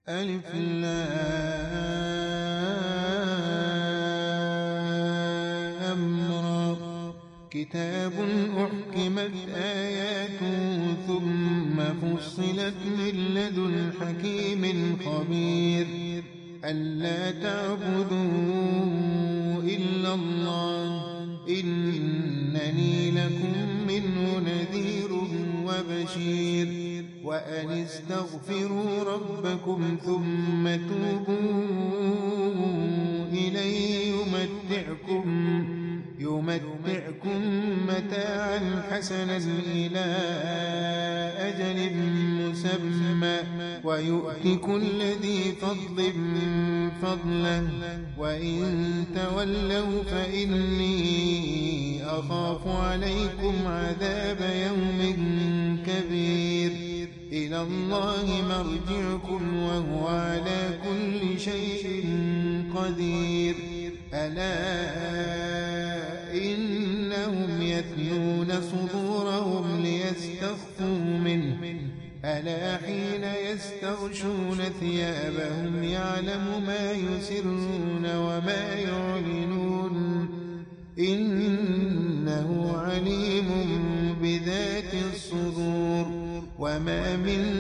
ألف لام را. كتاب أحكمت آياته ثم فصلت من لدن حكيم خبير. ألا تعبدوا إلا الله إنني لكم منه نذير وبشير. وأن استغفروا ربكم ثم توبوا إليه يمتعكم متاعا حسنا إلى أجل مسمى ويؤتي كل ذي فضل فضله وإن تولوا فإني أخاف عليكم عذاب يوم كبير. إلى الله مرجعكم وهو على كل شيء قدير. ألا إنهم يثنون صدورهم ليستخفوا منه ألا حين يستغشون ثيابهم يعلم ما يسرون وما يعلنون إنه عليم بذات الصدور. وما من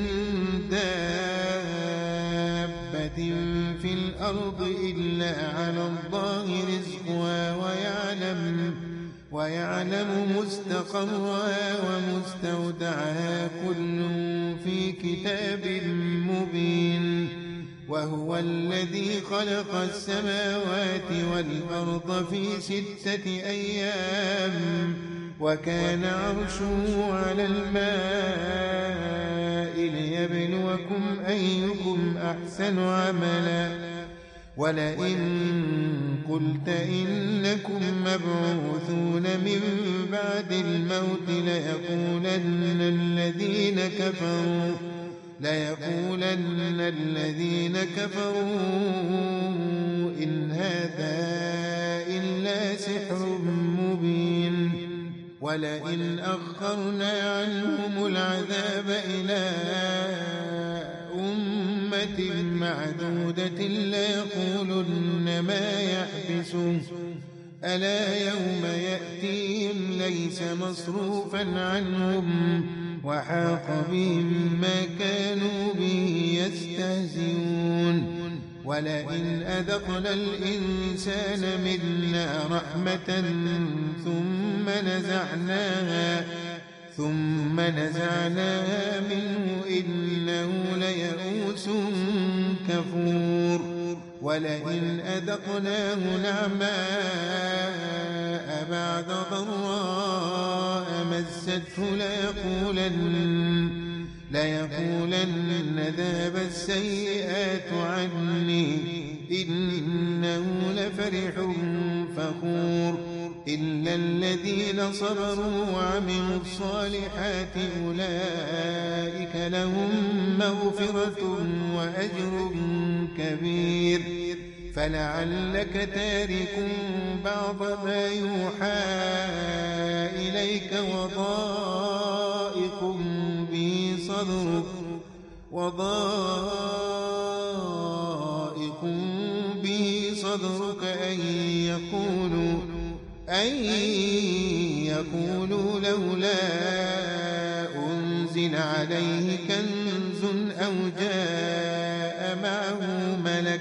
دابة في الأرض إلا على الله رزقها ويعلم مستقرها ومستودعها كل في كتاب مبين. وهو الذي خلق السماوات والأرض في 6 أيام وكان عرشه على الماء ليبلوكم أيكم أحسن عملا. ولئن قلت إنكم مبعوثون من بعد الموت ليقولن الذين كفروا إن هذا إلا سحر مبين. ولئن أخرنا عنهم العذاب إلى أمة معدودة ليقولن ما يحبسه ألا يوم يأتيهم ليس مصروفا عنهم وحاق بهم ما كانوا به يستهزئون. ولئن أذقنا الإنسان منا رحمة ثم نزعناها منه إنه ليئوس كفور. ولئن أذقناه نعماء بعد ضراء مسته ليقولن ذهب السيئات عني إنه لفرح فخور. إلا الذين صبروا وعملوا الصالحات أولئك لهم مغفرة وأجر كبير. فلعلك تارك بعض ما يوحى إليك وضائق به صدرك أن يقولوا لولا أنزل عليه كنز أو جاء معه ملك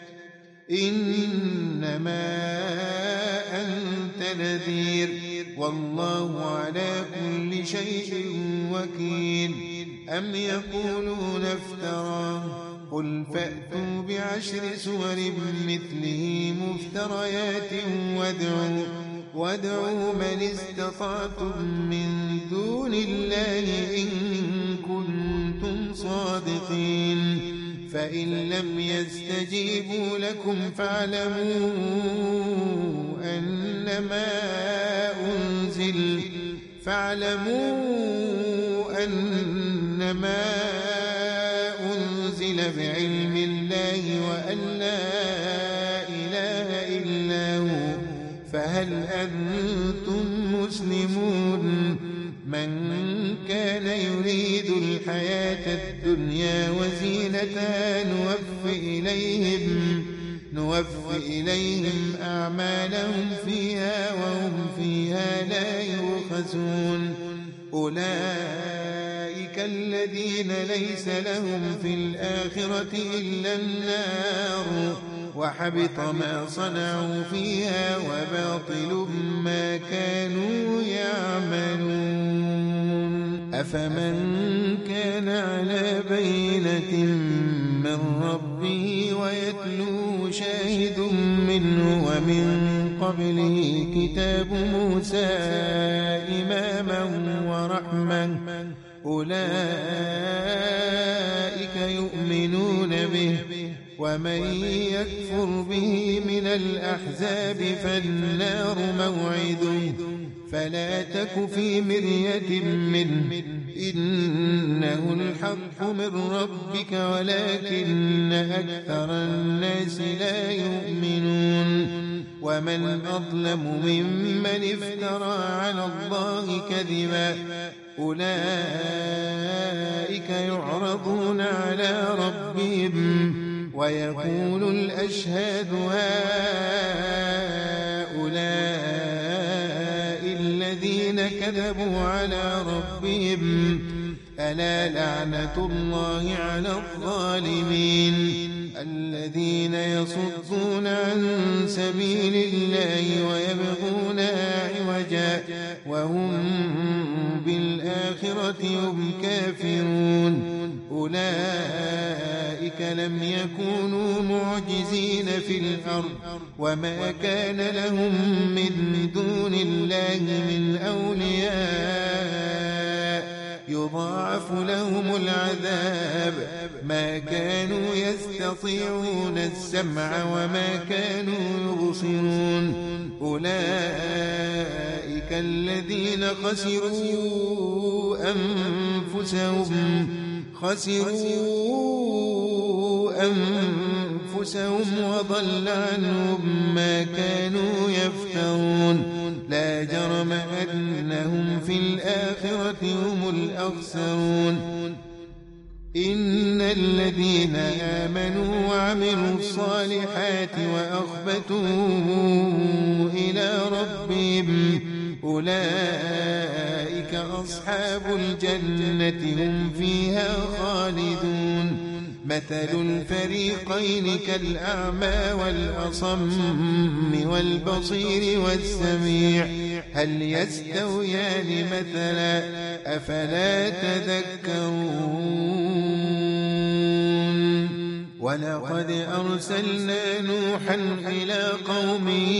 إنما أنت نذير والله على كل شيء وكيل. أم يقولون افتراه قل فأتوا ب10 سور مثله مفتريات وادعوا من استطعتم من دون الله إن كنتم صادقين. فإن لم يستجيبوا لكم فاعلموا أنما أنزل بعلم الله وأن لا إله إلا هو فهل أنتم مسلمون. من كان يريد الحياة الدنيا وزينتها نوفي إليهم أعمالهم فيها وهم فيها لا يبخسون أولئك الذين ليس لهم في الآخرة إلا النار وحبط ما صنعوا فيها وباطل ما كانوا يعملون أفمن كان على بينة من ربه ويتلوه شاهد منه ومن قبله كتاب موسى إماما ورحمة أولئك يؤمنون به ومن يكفر به من الأحزاب فالنار موعده فلا تك في مرية منه إنه الحق من ربك ولكن أكثر الناس لا يؤمنون ومن أظلم ممن افترى على الله كذبا أولئك يعرضون على ربهم ويقول الأشهاد هؤلاء الذين كذبوا على ربهم ألا لعنة الله على الظالمين الذين يصدون عن سبيل الله ويبغونها عوجا وهم بالآخرة هم كافرون أولئك لم يكونوا معجزين في الأرض وما كان لهم من دون الله من أولياء يضاعف لهم العذاب ما كانوا يستطيعون السمع وما كانوا يبصرون أولئك الذين خسروا أنفسهم وضل عنهم ما كانوا يفترون لا جرم أنهم في الآخرة هم الأخسرون إن الذين آمنوا وعملوا الصالحات وأخبتوا إلى ربهم أولئك أصحاب الجنة هم فيها خالدون مثل الفريقين كالأعمى والأصم والبصير والسميع هل يستويان مثلا أفلا تذكرون ولقد أرسلنا نوحا إلى قومه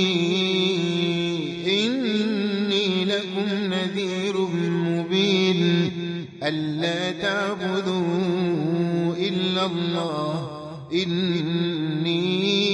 إني لكم نذير مبين ألا تعبدوا إلا الله إني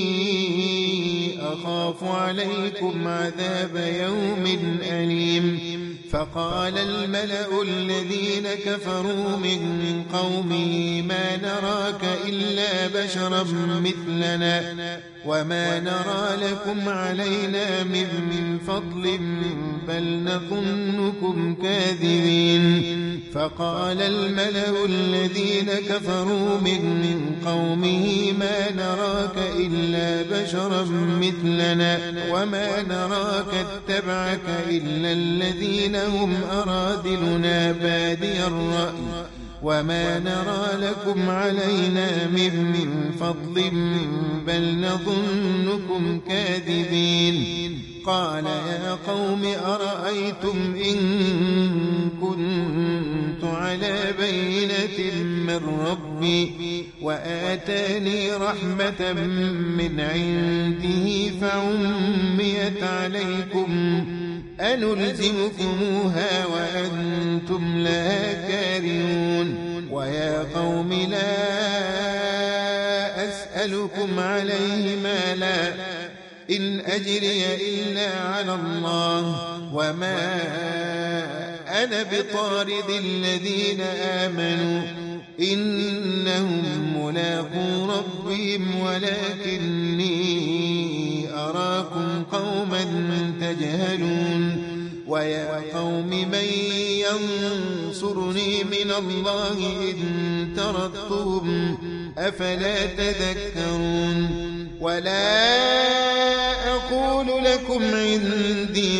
أخاف عليكم عذاب يوم أليم فقال الملأ الذين كفروا من قومه ما نراك إلا بشرا مثلنا وما نرى لكم علينا من فضل بل نظنكم كاذبين فقال الملأ الذين كفروا من قومه ما نراك إلا بشرا مثلنا وما نراك اتبعك إلا الذين هم أرادلنا بادي الرأي وما نرى لكم علينا من فضل بل نظنكم كاذبين قال يا قوم أرأيتم إن كنت على بينة من ربي وآتاني رحمة من عنده فعميت عليكم أنلزمكموها وأنتم لا كارهون ويا قوم لا أسألكم عليه مالا إن أجري إلا على الله وما أنا بطارد الذين آمنوا إنهم ملاقو ربهم ولكني أراكم قوما تجهلون ويا قوم من ينصرني من الله إن تردتم أفلا تذكرون ولا أقول لكم عندي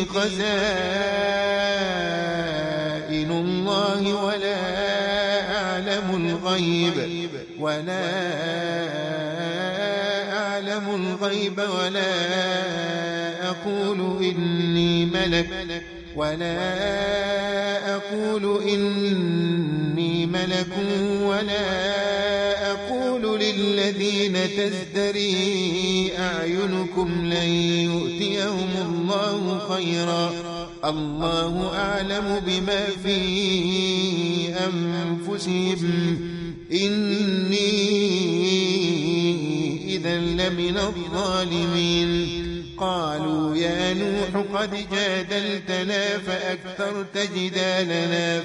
خزائن الله ولا أعلم الغيب ولا أقول إني ملك ولا أقول للذين تزدري أعينكم لن يؤتيهم الله خيرا الله أعلم بما في أنفسهم إني إذا لمن الظالمين قالوا يا نوح قد جادلتنا فأكثرت جدالنا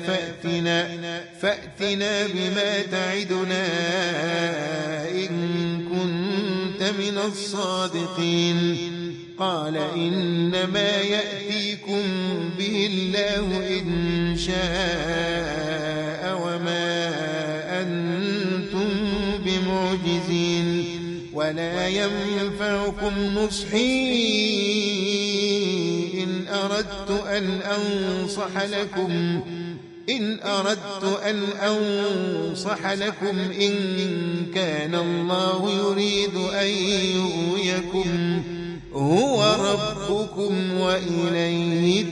فأتنا بما تعدنا إن كنت من الصادقين قال إنما يأتيكم به الله إن شاء وما أنتم بمعجزين ولا ينفعكم نصحي إن أردت أن أنصح لكم إن كان الله يريد أن يغويكم هو ربكم وإليه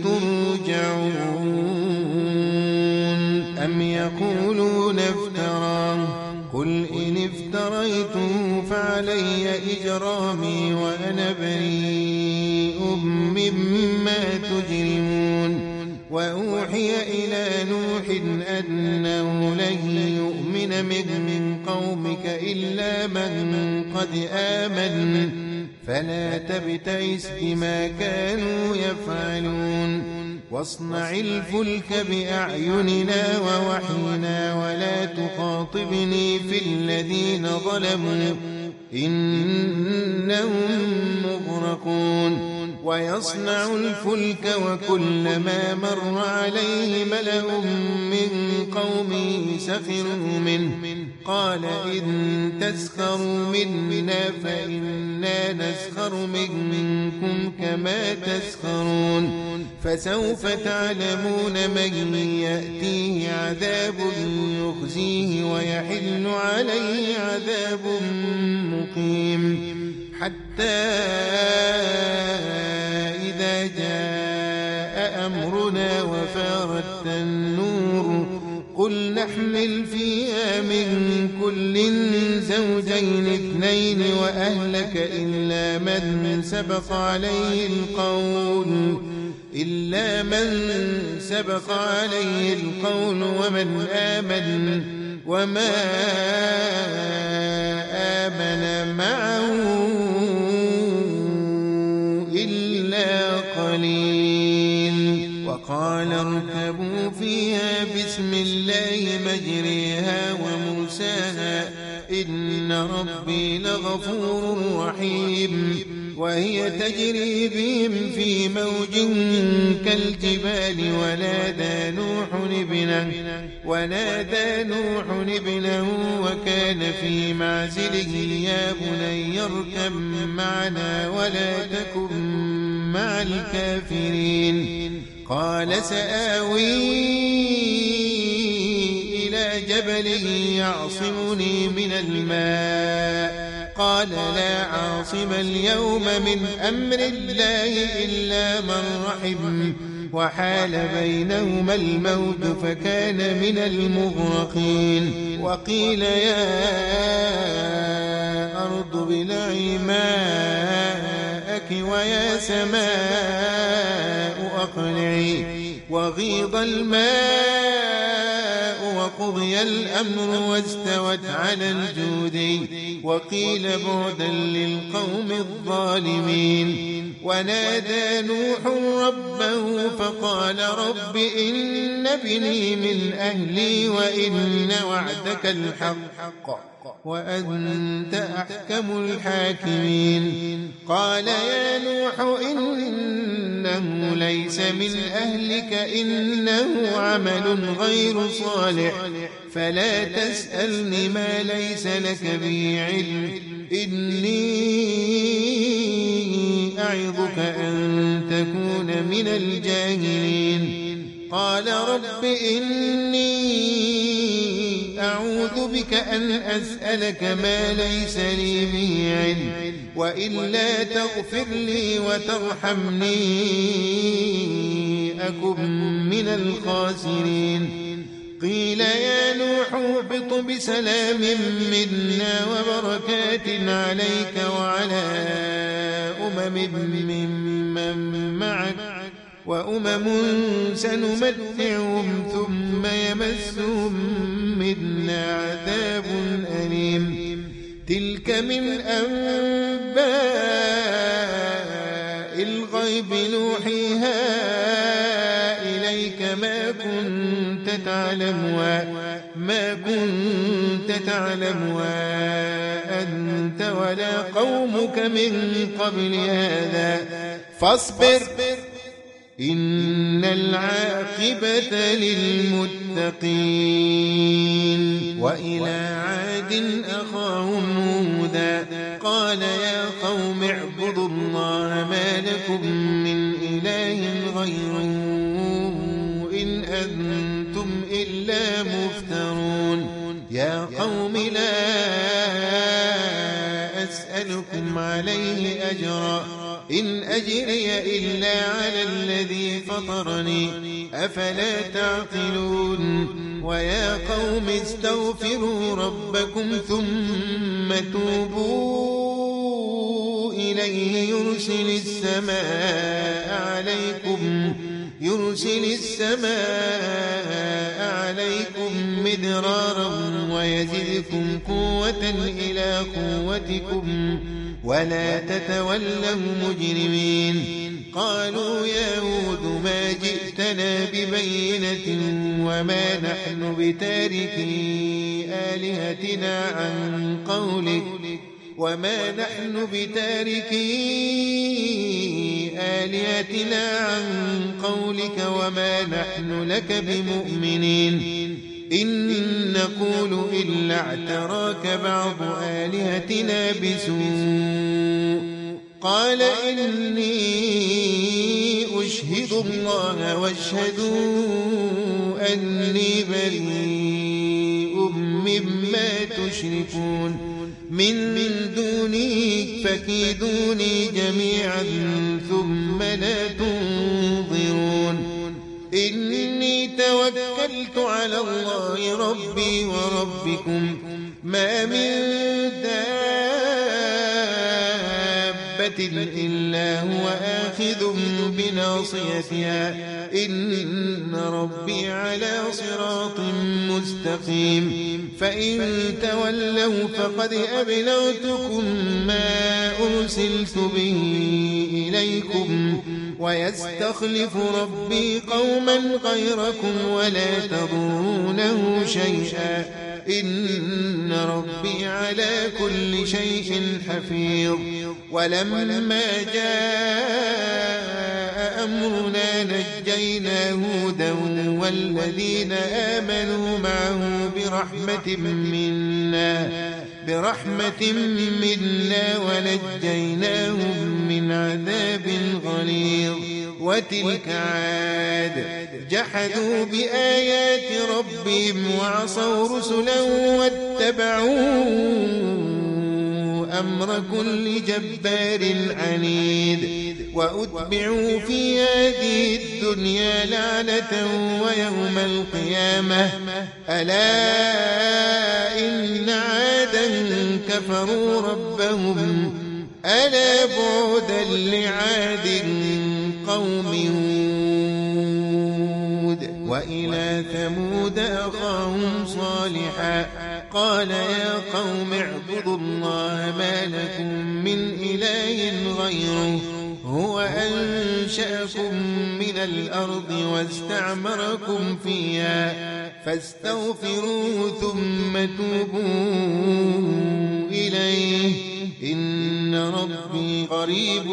ترجعون أم يقولون افتراه قل إن افتريته فعلي إجرامي وأنا بريء مما تجرمون وأوحي إلى نوح أنه لن يؤمن من قومك إلا من قد آمن فلا تبتئس بما كانوا يفعلون واصنع الفلك بأعيننا ووحينا ولا تخاطبني في الذين ظلموا إنهم مغرقون ويصنع الفلك وكلما مر عليه ملأ من قومه سخروا منه قال إن تسخروا منا فإنا نسخر منكم كما تسخرون فسوف تعلمون من يأتيه عذاب يخزيه ويحل عليه عذاب مقيم حتى إذا جاء أمرنا وفارت النور قل نحمل فيها من كل زوجين اثنين وأهلك إلا من سبق عليه القول ومن آمن وما آمن معه إلا قليل وقال اركبوا فيها بسم الله مجريها ومرساها إن ربي لغفور رحيم وهي تجري بهم في موج كالجبال ونادى نوح ابنه وكان في معزله يا بني اركب معنا ولا تكن مع الكافرين قال سآوي إلى جبل يعصمني من الماء قال لا عاصم اليوم من أمر الله إلا من رحم وحال بينهما الموج فكان من المغرقين وقيل يا أرض ابلعي ماءك ويا سماء أقلعي وغيض الماء وقضي الأمر واستوت على الجود وقيل بعدا للقوم الظالمين ونادى نوح ربه فقال رب إن ابني من أهلي وإن وعدك الحق وأنت أحكم الحاكمين. قال يا نوح إنه ليس من أهلك إنه عمل غير صالح فلا تسألني ما ليس لك به علم إني أعظك أن تكون من الجاهلين. قال رب إني أعوذ بك أن أسألك ما ليس لي به علم وإلا تغفر لي وترحمني أكن من الخاسرين. قيل يا نوح اهبط بسلام منا وبركات عليك وعلى ممن معك وأمم سنمتعهم ثم يمسهم منا عذاب أليم. تلك من أنباء الغيب نوحيها إليك ما كنت تعلمها أنت ولا قومك من قبل هذا فاصبر إن العاقبة للمتقين. وإلى عاد أخاهم هودا قال يا قوم اعبدوا الله ما لكم من إله غيره إن أنتم إلا مفترون. يا قوم لا أسألكم عليه أجرا إن أجري إلا على الذي فطرني أفلا تعقلون. ويا قوم استغفروا ربكم ثم توبوا إليه يرسل السماء عليكم مدرارا ويزدكم قوة إلى قوتكم ولا تتولوا مجرمين. قالوا يا هود ما جئتنا ببينة وما نحن بتاركي آلهتنا عن قولك وما نحن لك بمؤمنين إن نقول إلا اعتراك بعض آلهتنا بسوء. قال إني أشهد الله واشهدوا أني بريء مما تشركون من دوني فكيدوني جميعا ثم لا تنظرون. إني توكلت على الله ربي وربكم ما من دابة إلا هو آخذ بناصيتها إن ربي على صراط مستقيم. فإن تولوا فقد أبلغتكم ما أرسلت به إليكم ويستخلف ربي قوما غيركم ولا تضرونه شيئا إن ربي على كل شيء حفيظ. ولما جاء أمرنا نجينا هودا والذين آمنوا معه برحمة منا ونجيناهم من عذاب غليظ. وتلك عاد جحدوا بآيات ربهم وعصوا رسلا واتبعوا أمر كل جبار عنيد. وأتبعوا في هذه الدنيا لعنة ويوم القيامة ألا إن عادا كفروا ربهم ألا بعدا لعاد قوم هود. وإلى ثمود أخاهم صالحا قال يا قوم اعبدوا الله ما لكم من إله غيره هو أنشأكم من الأرض واستعمركم فيها فاستغفروه ثم توبوا إليه إن ربي قريب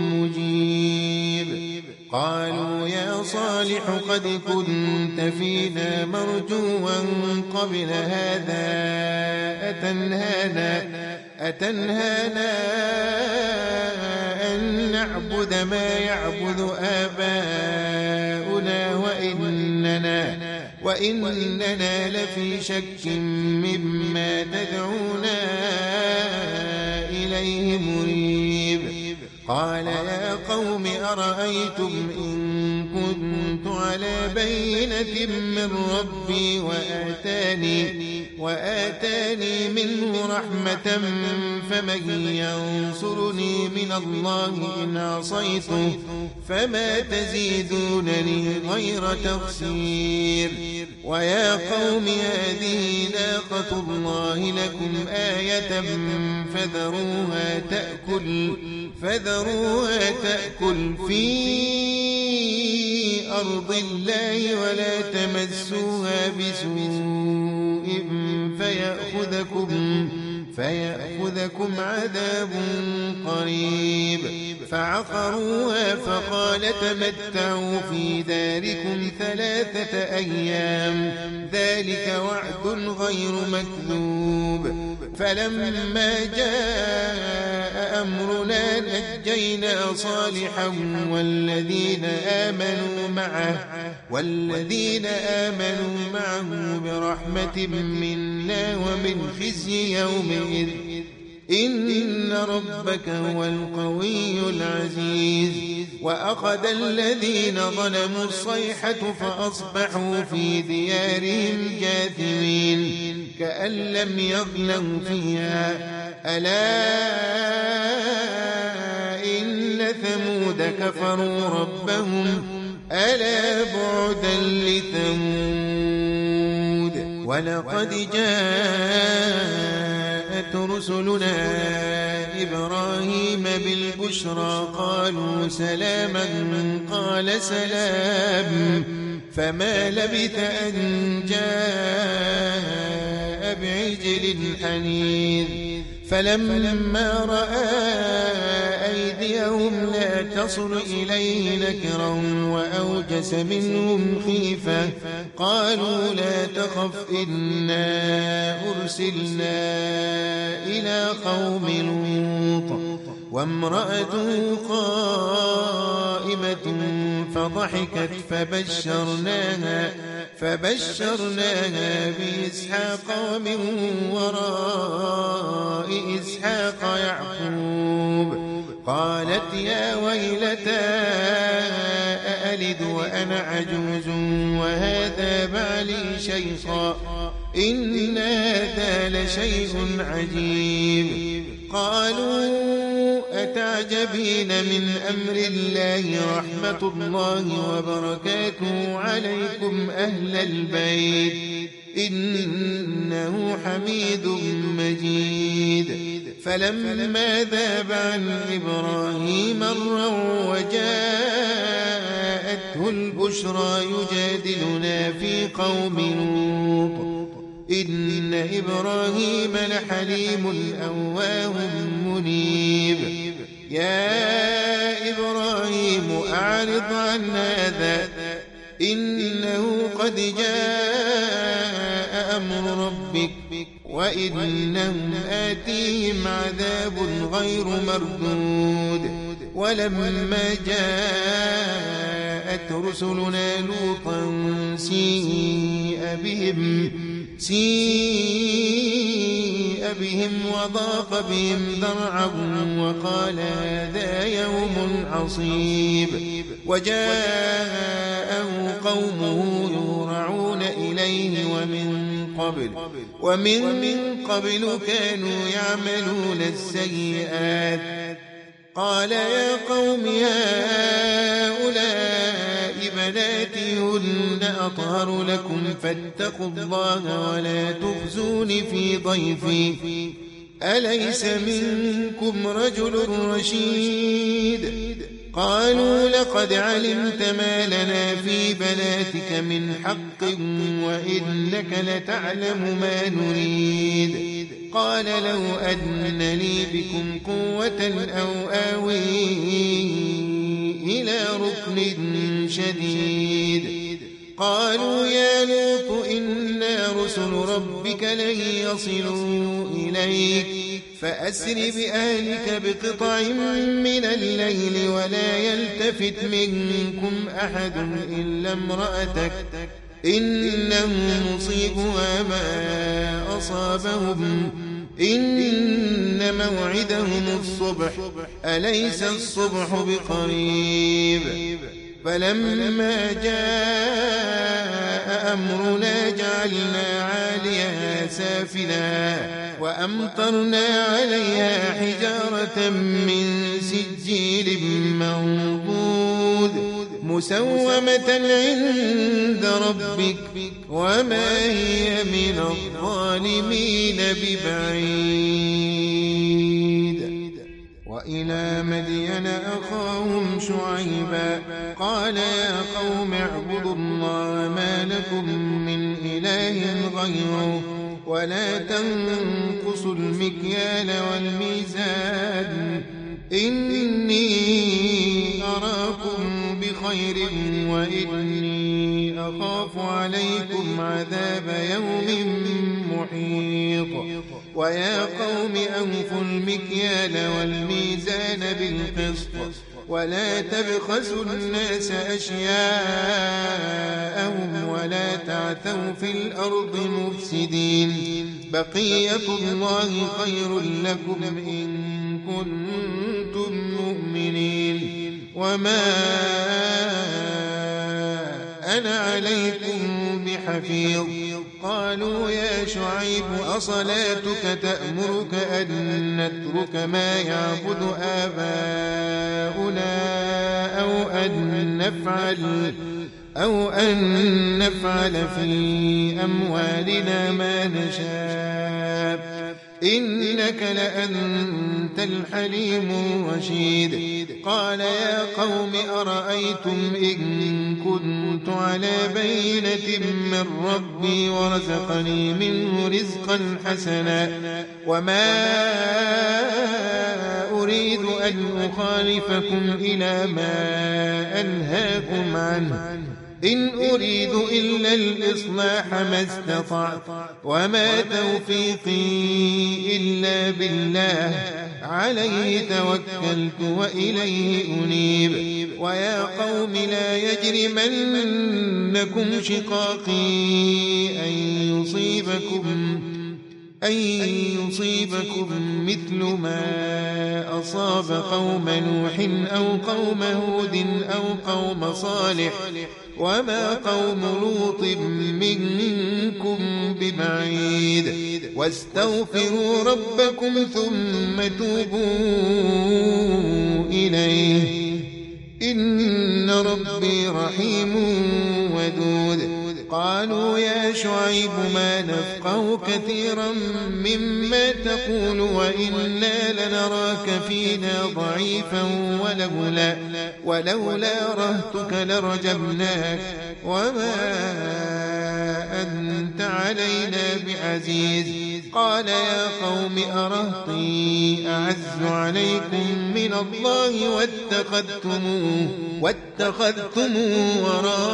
مجيب قالوا يا صالح قد كنت فينا مرجوا قبل هذا أتنهانا أن نعبد ما يعبد آباؤنا وإننا لفي شك مما تدعونا إليه مريب قال يا قوم أرأيتم إن كنت على بينة من ربي وآتاني منه رحمة فمن ينصرني من الله إن عصيته فما تزيدونني غير تخسير ويا قوم هذه ناقة الله لكم آية فذروها تأكل في أرض الله ولا تمسوها بسوء فيأخذكم عذاب قريب فعقروها فقال تمتعوا في داركم 3 أيام ذلك وعد غير مكذوب فلما جاء أمرنا نجينا صالحا والذين آمنوا معه برحمة منا ومن خزي يومئذ إن ربك هو القوي العزيز وأخذ الذين ظلموا الصيحة فأصبحوا في ديارهم جاثمين كأن لم يغنوا فيها ألا إن ثمود كفروا ربهم ألا بعدا لثمود ولقد جاءت رسلنا إبراهيم بالبشرى قالوا سلاما قال سلام فما لبث أن جاء بعجل حنيذ فلما رأى أيديهم لا تصل إليه نكرهم وأوجس منهم خيفة قالوا لا تخف إنا أرسلنا إلى قوم لوط وامرأته قائمة فضحكت فبشرناها بإسحاق ومن وراء إسحاق يعقوب قالت يا ويلتى أألد وأنا عجوز وهذا بعلي شيخا إن هذا لشيء عجيب قالوا أتعجبين من أمر الله رحمة الله وبركاته عليكم أهل البيت إنه حميد مجيد فلما ذاب عن إبراهيم الروع وجاءته البشرى يجادلنا في قوم لوط إن إبراهيم لحليم أواه منيب يا إبراهيم أعرض عن هذا إنه قد جاء أمر ربك وإنهم آتيهم عذاب غير مردود ولما جاءت رسلنا لوطا سيء بهم وضاق بهم ذرعا وقال هذا يوم عصيب وجاءه قومه يهرعون إليه ومن قبل كانوا يعملون السيئات قال يا قوم هؤلاء بناتي هن أطهر لكم فاتقوا الله ولا تخزون في ضيفي أليس منكم رجل رشيد قالوا لقد علمت ما لنا في بناتك من حق وإنك لتعلم ما نريد. قال لو أن لي بكم قوة أو آوي إلى ركن شديد. قالوا يا لوط إنا رسل ربك لن يصلوا إليك فأسر بأهلك بقطع من الليل ولا يلتفت منكم أحد إلا امرأتك إنه مصيبها ما أصابهم إن موعدهم الصبح أليس الصبح بقريب. فلما جاء أمرنا جعلنا عاليها سافلها وأمطرنا عليها حجارة من سجيل منضود مسومة عند ربك وما هي من الظالمين ببعيد. وإلى مدين أخاهم شعيبا قال يا قوم اعبدوا الله ما لكم من إله غيره ولا تنقصوا المكيال والميزان إني أراكم بخير وإني أخاف عليكم عذاب يوم محيط. ويا قوم أوفوا المكيال والميزان بالقسط ولا تبخسوا الناس أشياءهم ولا تعثوا في الأرض مفسدين بقية الله خير لكم إن كنتم مؤمنين وما أنا عليكم بحفيظ. قالوا يا شعيب أصلاتك تأمرك أن نترك ما يعبد آباؤنا أو أن نفعل في أموالنا ما نشاء إنك لأنت الحليم الرشيد. قال يا قوم أرأيتم إن كنت على بينة من ربي ورزقني منه رزقا حسنا وما أريد أن أخالفكم إلى ما أنهاكم عنه إن أريد إلا الإصلاح ما استطعت وما توفيقي إلا بالله عليه توكلت وإليه أنيب. ويا قوم لا يجرمنكم شقاقي أن يصيبكم مثل ما أصاب قوم نوح أو قوم هود أو قوم صالح وما قوم لوط منكم ببعيد. واستغفروا ربكم ثم توبوا إليه إن ربي رحيم ودود. قالوا يا شعيب ما نفقه كثيرا مما تقول وإنا لنراك فينا ضعيفا ولولا رهتك لرجمناك وما أنت علينا بعزيز. قال يا قوم أرهطي أعز عليكم من الله واتخذتموه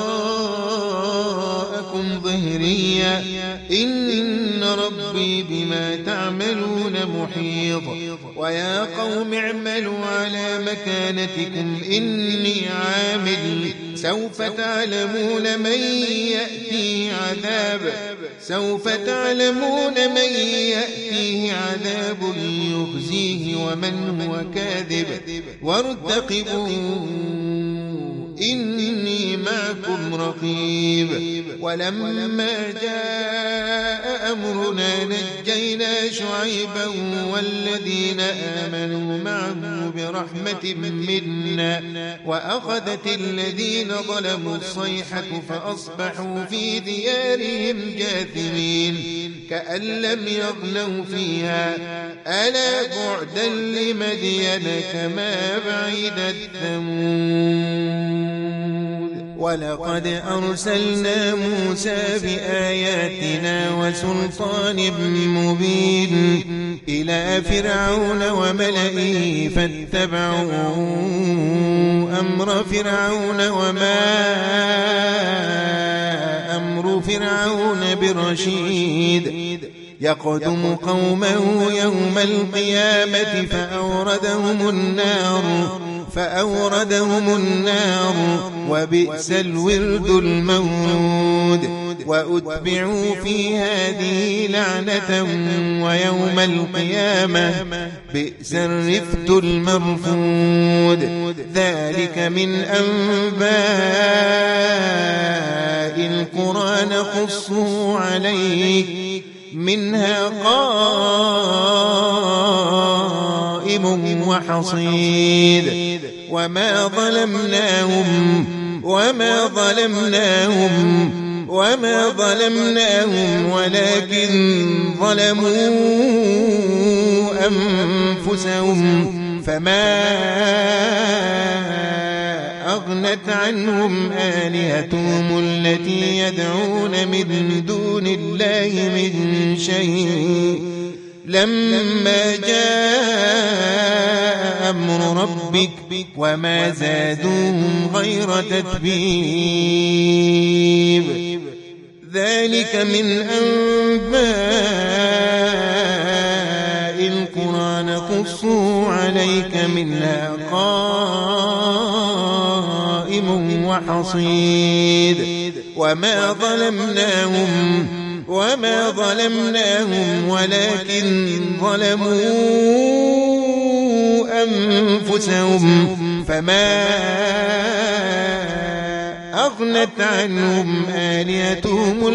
وراءكم ظهريا إن ربي بما تعملون محيط. ويا قوم اعملوا على مكانتكم إني عامل سوف تعلمون من يأتيه عذاب يخزيه ومن هو كاذب وارتقبوا إني معكم رقيب ولما جاء أمرنا نجينا شعيبا والذين آمنوا معه برحمة منا وأخذت الذين ظلموا الصيحة فأصبحوا في ديارهم جاثمين كأن لم يغنوا فيها ألا بعدا لمدين كما بعدت ثمود ولقد أرسلنا موسى بآياتنا وسلطان مبين إلى فرعون وملئه فاتبعوا أمر فرعون وما أمر فرعون برشيد يقدم قومه يوم القيامة فأوردهم النار وبئس الورد المورود وأتبعوا في هذه لعنة ويوم القيامة بئس الرفد المرفود ذلك من أنباء القرى نقصه عليك منها قائم وحصيد وما ظلمناهم ولكن ظلموا أنفسهم فما أغنت عنهم آلهتهم التي يدعون من دون الله من شيء لما جاء أمر ربك وما زادوهم غير تتبيب ذلك من أنباء القرى نقصه عليك منها قائم وحصيد وما ظلمناهم ولكن ظلموا أنفسهم فما أغنت عنهم آلهتهم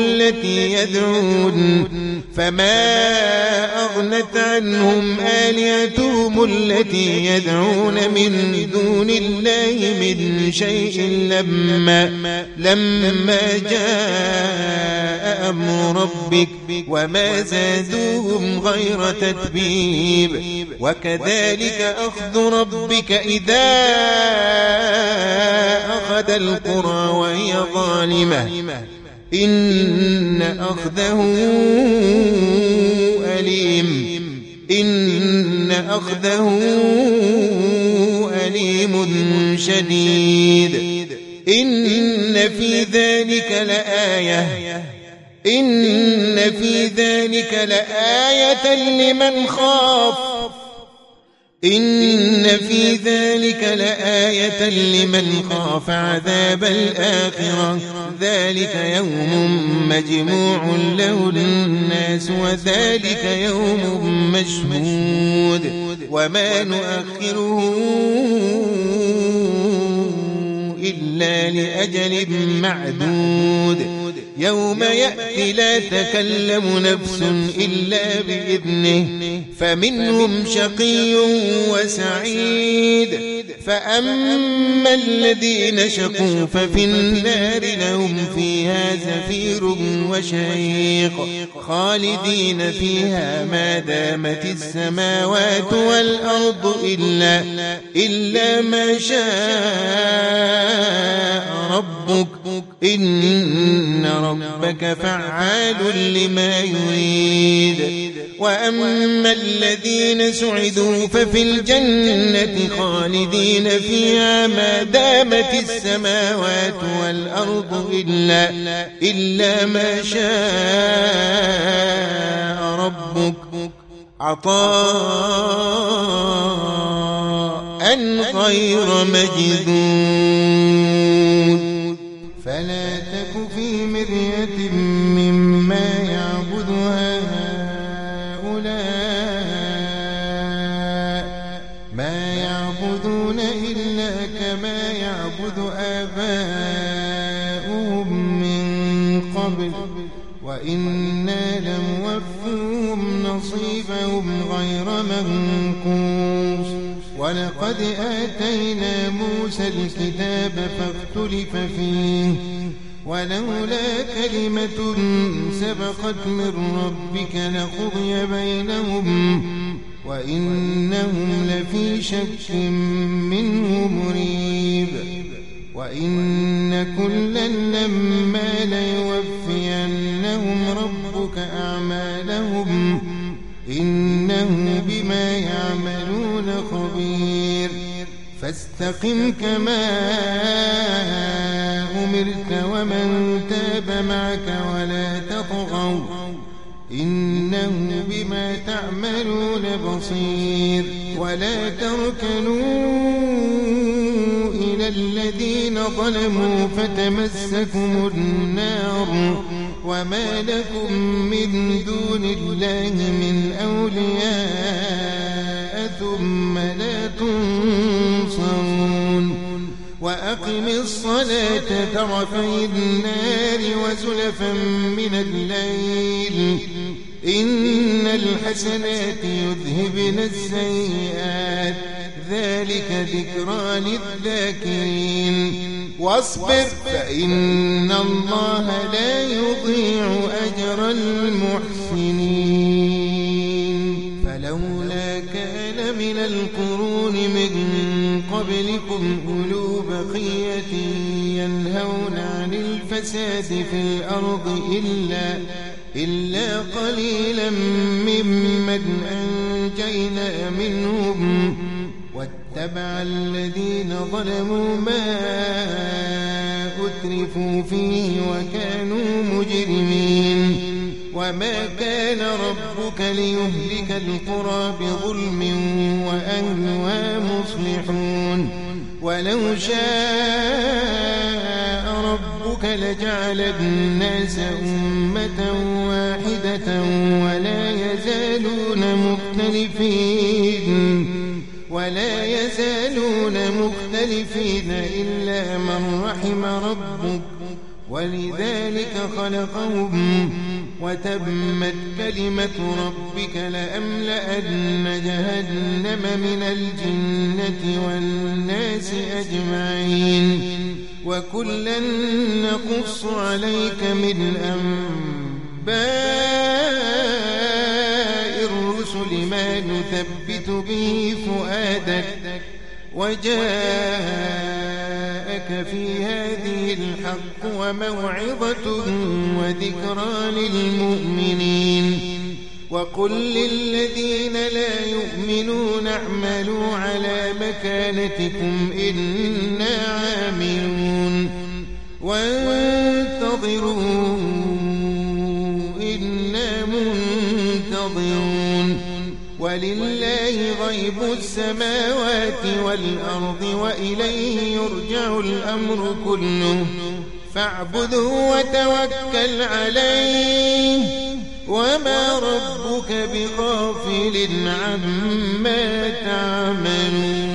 التي يدعون من دون الله من شيء لما جاء أمر ربك وما زادوهم غير تتبيب وكذلك أخذ ربك إذا أخذ القرى وهي ظالمة إن أخذه أليم شديد إن في ذلك لآية لمن خاف عذاب الآخرة ذلك يوم مجموع له الناس وذلك يوم مشهود وما نؤخره إلا لأجل معدود يوم يأتي لا تكلم نفس إلا بإذنه فمنهم شقي وسعيد فأما الذين شقوا ففي النار لهم فيها زفير وشهيق خالدين فيها ما دامت السماوات والأرض إلا ما شاء ربك إن ربك فعال لما يريد وأما الذين سعدوا ففي الجنة خالدين فيها ما دامت السماوات والأرض إلا ما شاء ربك عطاء غير مجذوذ فلا تك في مرية مما يعبد هؤلاء ما يعبدون إلا كما يعبد يعبد آباؤهم من قبل وإنا لموفوهم نصيبهم غير منقوص ولقد آتينا موسى الكتاب فاختلف فيه ولولا كلمة سبقت من ربك لقضي بينهم وإنهم لفي شك منه مريب وإن كلا لما ليوفينهم ربك أعمالهم إنه بما يعملون خبير فاستقم كما أمرت ومن تاب معك ولا تطغوا إنه بما تعملون بصير ولا تركنوا إلى الذين ظلموا فتمسكم النار وما لكم من دون الله من أولياء ثم لا تنصرون وأقم الصلاة طرفي النار وزلفا من الليل إن الحسنات يذهبن السيئات ذلك ذكرى للذاكرين واصبر فإن الله لا يضيع أجر المحسنين فلولا كان من القرون من قبلكم أولو بقية ينهون عن الفساد في الأرض إلا قليلا ممن أنجينا منهم واتبع الذين ظلموا ما أترفوا فيه وكانوا مجرمين وما كان ربك ليهلك القرى بظلم وأهلها مصلحون ولو شاء ربك لجعل الناس أمة واحدة ولا يزالون مختلفين إلا من رحم ربك ولذلك خلقهم وتمت كلمة ربك لأملأن جهنم من الجنة والناس أجمعين وكلا نقص عليك من أنباء الرسل ما نثبت به فؤادك وجاءك في هذه الحق وموعظة وذكرى للمؤمنين وقل للذين لا يؤمنون اعملوا على مكانتكم إنا عاملون وانتظروا إنا منتظرون ولله غيب السماوات والأرض وإليه يرجع الأمر كله فاعبده وتوكل عليه وما ربك بغافل عما تعملون